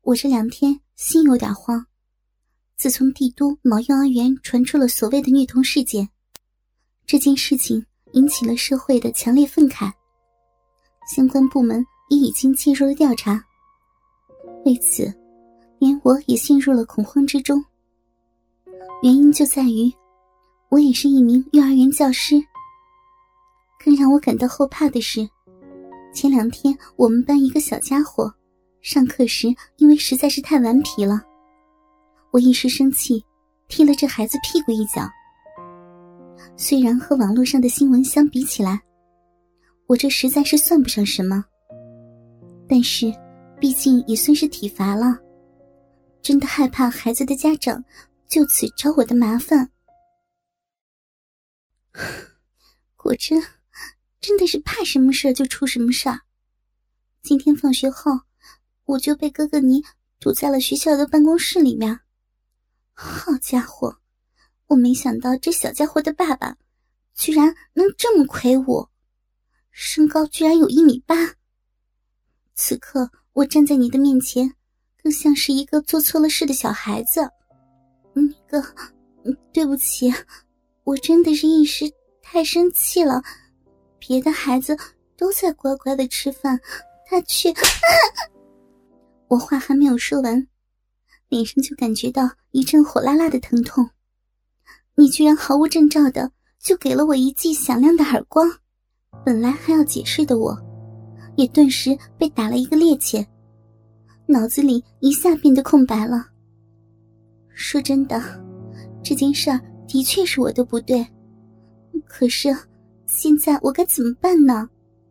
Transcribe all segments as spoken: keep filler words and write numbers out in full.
我这两天心有点慌。自从帝都某幼儿园传出了所谓的虐童事件，这件事情引起了社会的强烈愤慨，相关部门也已经介入了调查。为此，连我也陷入了恐慌之中。原因就在于，我也是一名幼儿园教师。更让我感到后怕的是，前两天我们班一个小家伙上课时因为实在是太顽皮了，我一时生气踢了这孩子屁股一脚。虽然和网络上的新闻相比起来，我这实在是算不上什么，但是毕竟也算是体罚了，真的害怕孩子的家长就此找我的麻烦。果真真的是怕什么事就出什么事儿。今天放学后，我就被哥哥你堵在了学校的办公室里面。好家伙，我没想到这小家伙的爸爸居然能这么魁梧，身高居然有一米八。此刻我站在你的面前，更像是一个做错了事的小孩子。那个，对不起，我真的是一时太生气了。别的孩子都在乖乖的吃饭，他却……我话还没有说完，脸上就感觉到一阵火辣辣的疼痛。你居然毫无征兆的就给了我一记响亮的耳光，本来还要解释的我，也顿时被打了一个趔趄，脑子里一下变得空白了。说真的，这件事儿的确是我的不对，可是现在我该怎么办呢？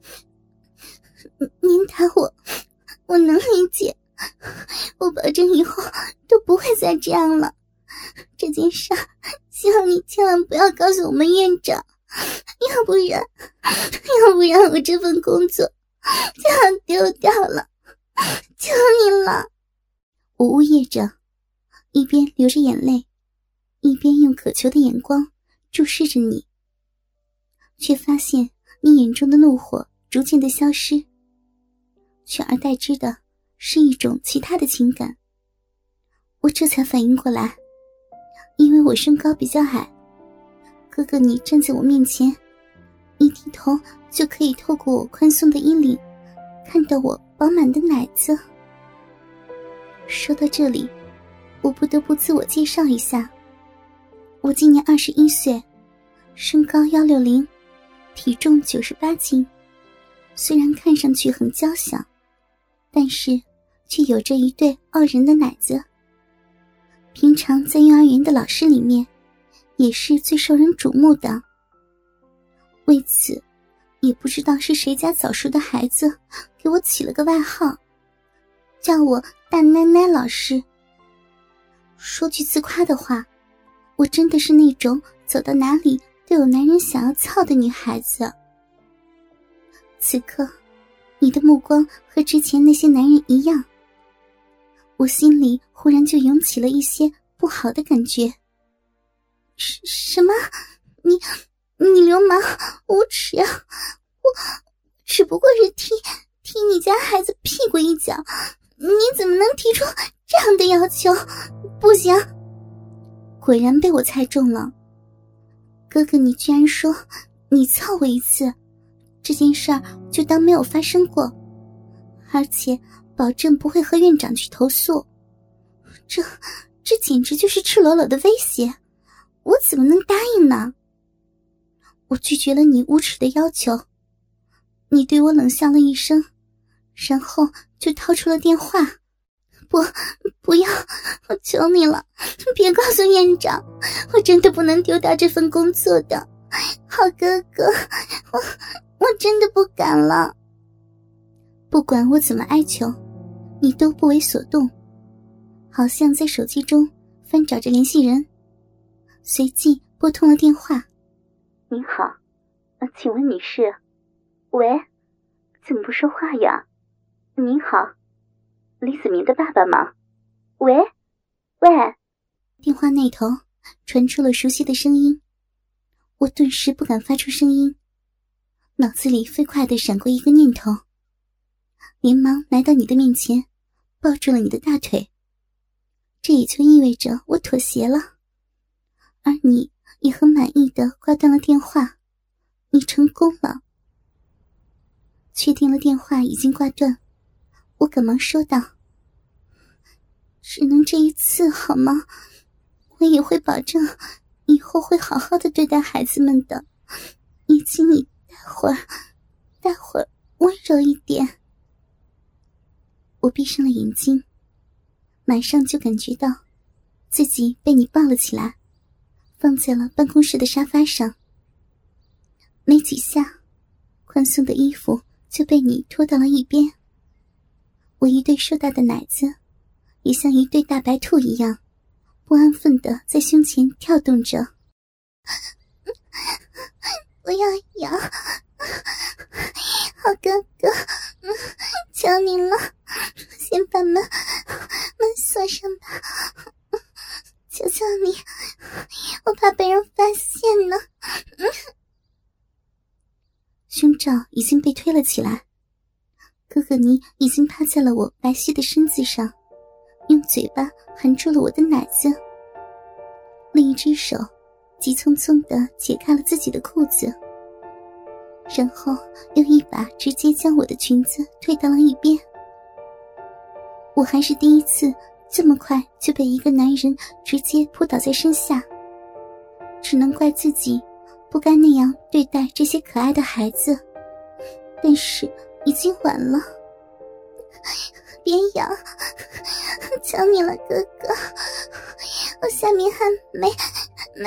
您打我，我能理解，我保证以后都不会再这样了。这件事希望你千万不要告诉我们院长，要不然要不然我这份工作就要丢掉了，求你了。我呜咽着，一边流着眼泪，一边用渴求的眼光注视着你，却发现你眼中的怒火逐渐的消失，取而代之的是一种其他的情感。我这才反应过来，因为我身高比较矮，哥哥你站在我面前，一低头就可以透过我宽松的衣领看到我饱满的奶子。说到这里，我不得不自我介绍一下，我今年二十一岁，身高一六零，体重九十八斤，虽然看上去很娇小，但是却有着一对傲人的奶子。平常在幼儿园的老师里面，也是最受人瞩目的。为此，也不知道是谁家早熟的孩子给我起了个外号，叫我大奶奶老师。说句自夸的话，我真的是那种走到哪里都有男人想要操的女孩子。此刻，你的目光和之前那些男人一样，我心里忽然就涌起了一些不好的感觉。什什么？你你流氓无耻啊！我只不过是踢踢你家孩子屁股一脚，你怎么能提出这样的要求？不行！果然被我猜中了。哥哥你居然说你操我一次，这件事儿就当没有发生过，而且保证不会和院长去投诉。这这简直就是赤裸裸的威胁，我怎么能答应呢？我拒绝了你无耻的要求。你对我冷笑了一声，然后就掏出了电话。不不要，我求你了，别告诉院长，我真的不能丢掉这份工作的。好哥哥，我我真的不敢了。不管我怎么哀求，你都不为所动，好像在手机中翻找着联系人，随即拨通了电话。您好，呃，请问你是？喂，怎么不说话呀？您好，李子明的爸爸吗？喂，喂。电话那头传出了熟悉的声音，我顿时不敢发出声音，脑子里飞快地闪过一个念头，连忙来到你的面前， 抱住了你的大腿，这也就意味着我妥协了，而你也很满意地挂断了电话，你成功了。确定了电话已经挂断，我赶忙说道：只能这一次好吗？我也会保证以后会好好的对待孩子们的，以及你待会儿待会儿温柔一点。我闭上了眼睛，马上就感觉到自己被你抱了起来，放在了办公室的沙发上。没几下，宽松的衣服就被你拖到了一边，我一对硕大的奶子也像一对大白兔一样不安分地在胸前跳动着。不要咬，好哥哥，求你了，先把门门锁上吧，求求你，我怕被人发现呢。胸罩已经被推了起来，哥哥你已经趴在了我白皙的身子上，用嘴巴含住了我的奶子，另一只手急匆匆地解开了自己的裤子，然后又一把直接将我的裙子推到了一边。我还是第一次这么快就被一个男人直接扑倒在身下，只能怪自己不该那样对待这些可爱的孩子，但是已经晚了。别咬，求你了哥哥，我下面还没没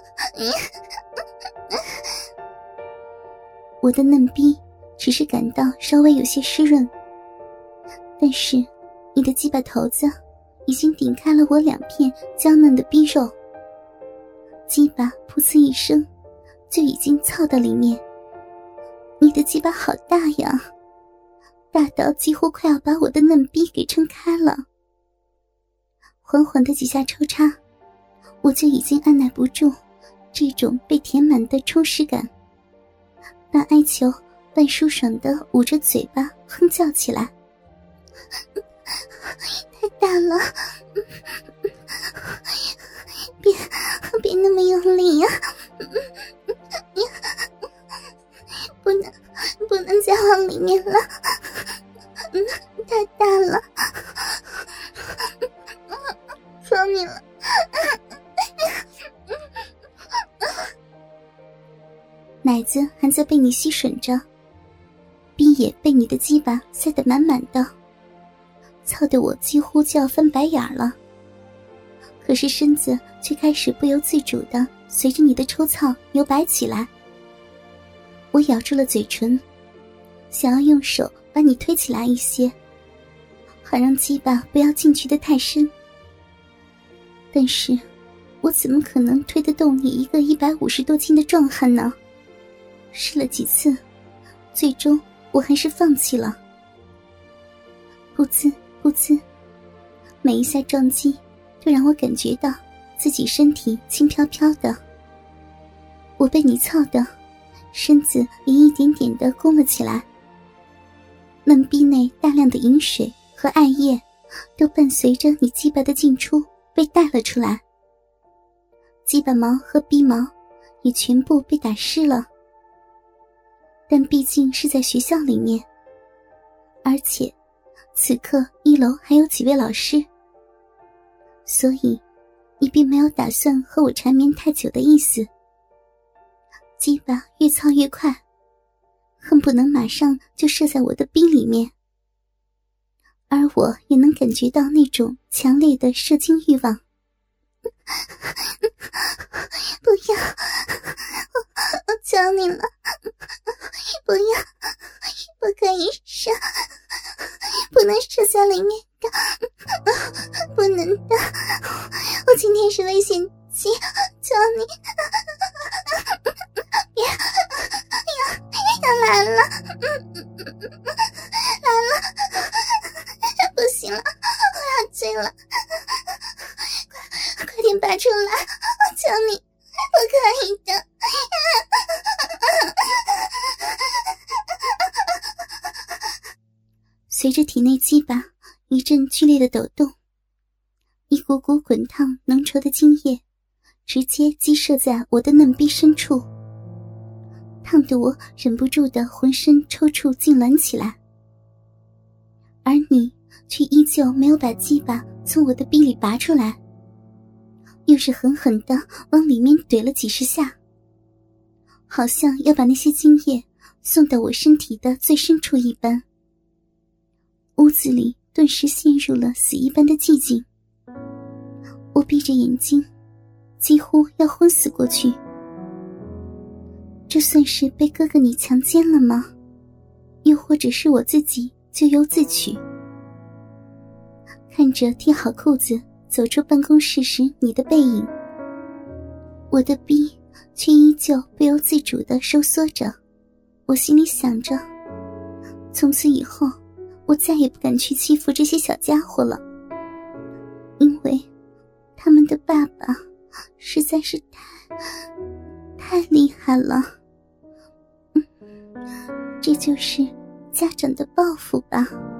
我的嫩逼只是感到稍微有些湿润，但是你的鸡巴头子已经顶开了我两片娇嫩的逼肉，鸡巴噗呲一声就已经操到里面。你的鸡巴好大呀，大到几乎快要把我的嫩逼给撑开了。缓缓的几下抽插，我就已经按耐不住这种被填满的充实感，半哀求半舒爽的捂着嘴巴哼叫起来。太大了，别别那么用力呀、不能不能再往里面了，太大了，求你了。奶子还在被你吸吮着，逼也被你的鸡巴塞得满满的，操得我几乎就要翻白眼了。可是身子却开始不由自主地随着你的抽操扭摆起来。我咬住了嘴唇，想要用手把你推起来一些，好让鸡巴不要进去得太深。但是我怎么可能推得动你一个一百五十多斤的壮汉呢？试了几次，最终我还是放弃了。噗呲噗呲，每一下撞击就让我感觉到自己身体轻飘飘的。我被你操的身子也一点点地弓了起来，嫩逼内大量的饮水和艾叶都伴随着你鸡巴的进出被带了出来，鸡巴毛和逼毛也全部被打湿了。但毕竟是在学校里面，而且此刻一楼还有几位老师，所以你并没有打算和我缠绵太久的意思。鸡巴越操越快，恨不能马上就射在我的逼里面，而我也能感觉到那种强烈的射精欲望。不要，我我求你了，不要，不可以射，不能射在里面的，不能的，我今天是危险期，求你，别，要要来了，来了，不行了，我要醉了，快快点拔出来，我求你，不可以的。随着体内鸡巴与一阵剧烈的抖动，一股股滚烫浓稠的精液直接激射在我的嫩逼深处，烫得我忍不住的浑身抽搐痉挛起来。而你却依旧没有把鸡巴从我的逼里拔出来，又是狠狠地往里面怼了几十下，好像要把那些精液送到我身体的最深处一般。屋子里顿时陷入了死一般的寂静，我闭着眼睛，几乎要昏死过去。这算是被哥哥你强奸了吗？又或者是我自己咎由自取？看着贴好裤子走出办公室时你的背影，我的逼却依旧不由自主地收缩着。我心里想着，从此以后我再也不敢去欺负这些小家伙了，因为他们的爸爸实在是太太厉害了。嗯，这就是家长的报复吧。